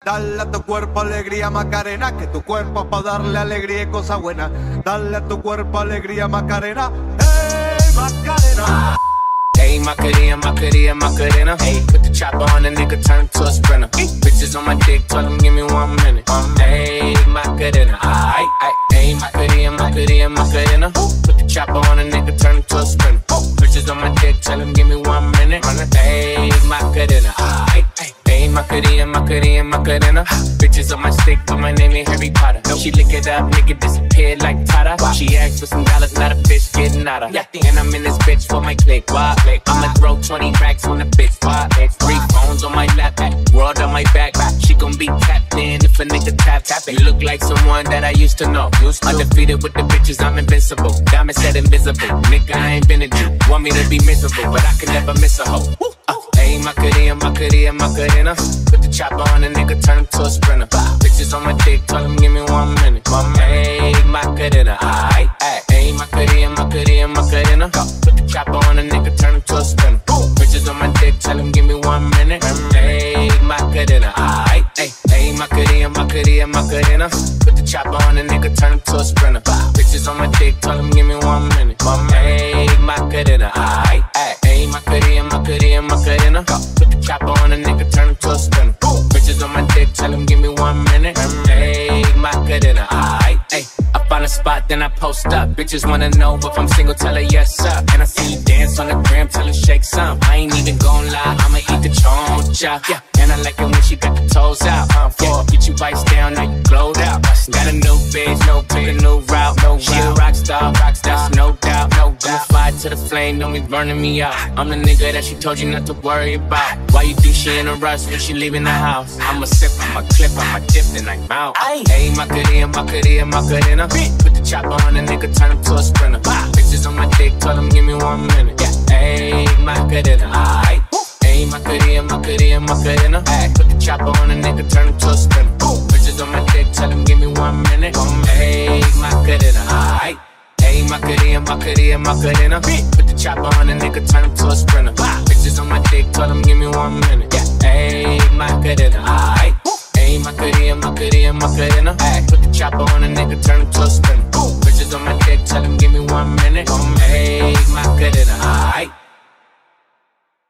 Dale a tu cuerpo alegría Macarena, que tu cuerpo es pa' darle alegría y cosa buena. Dale a tu cuerpo alegría Macarena, hey Macarena. Hey, Macarena, Macarena, Macarena. Hey, put the chopper on a nigga, turn to a sprinter. Bitches on my dick, tell them give me 1 minute. Hey, Macarena. Ay, ay, hey, Macarena, Macarena, Macarena. Put the chopper on a nigga, turn to a sprinter. Bitches on my dick, tell them give me 1 minute. Hey, Macarena. Ay, ay. Hey, Macarena, Macarena, Macarena. Bitches on my stick, but my name ain't Harry Potter. She lick it up, nigga disappear like Tata. She asked for some dollars, not a bitch getting out of. And I'm in this bitch for my click. Why? I'ma throw 20 racks on the bitch. Why? 3 phones on my lap, world on my back. She gon' be tapped in if a nigga tap. You look like someone that I used to know. Undefeated with the bitches, I'm invincible. Diamond said invisible. Nigga, I ain't been a Jew. Want me to be miserable, but I can never miss a hoe. Hey, Macarena, Macarena, Macarena. Put the chopper on a nigga, turn him to a sprinter. Bitches on my dick, tell him give me 1 minute. Hey, Macarena, aight, aight. Hey, Macarena, Macarena, Macarena. Put the chopper on a nigga, turn him to a sprinter. Bitches on my dick, tell him give me 1 minute. Hey, Macarena, aight, aight. Hey, Macarena, Macarena, Macarena. Put the chopper on a nigga, turn him to a sprinter. Bitches on my dick, tell him give me 1 minute. Hey, Macarena, aight, aight. Hey, Macarena, Macarena, Macarena. Put the chopper on a nigga, turn him to a sprinter. Bitches on my dick, tell him give me 1 minute. Hey, Macarena, aight, aight. I find a spot, then I post up. Bitches wanna know if I'm single, tell her yes, sir. And I see you dance on the gram, tell her shake some. I ain't even gon' lie, I'ma eat the choncha. Yeah, and I like it when she got the toes out. Yeah, get you bites down, now you glowed out. Got a new bitch, took a new route. She a rock star, that's no doubt. I'ma fly to the flame, don't be burning me out. I'm the nigga that she told you not to worry about. Why you think she in a rush when she leaving the house? I'ma sip, I'ma clip, I'ma dip, then I'm out. Hey, Macarena, Macarena, Macarena. Put the chopper on a nigga, turn him to a sprinter. Bitches on my dick, tell him give me 1 minute. Yeah, hey, Macarena, aight. Hey, Macarena, Macarena, Macarena. Put the chopper on a nigga, turn him to a sprinter. Bitches on my dick, tell him give me 1 minute. Hey, Macarena, aight. Hey, Macarena, Macarena, Macarena. Put the chopper on a nigga, turn him to a sprinter. Bitches on my dick, tell him give me 1 minute. Yeah, hey, Macarena, aight. Hey, Macarena, Macarena, Macarena. Put the chopper on a nigga, turn him to a sprinter. Bitches on my dick, tell him give me 1 minute. Hey, Macarena, aight.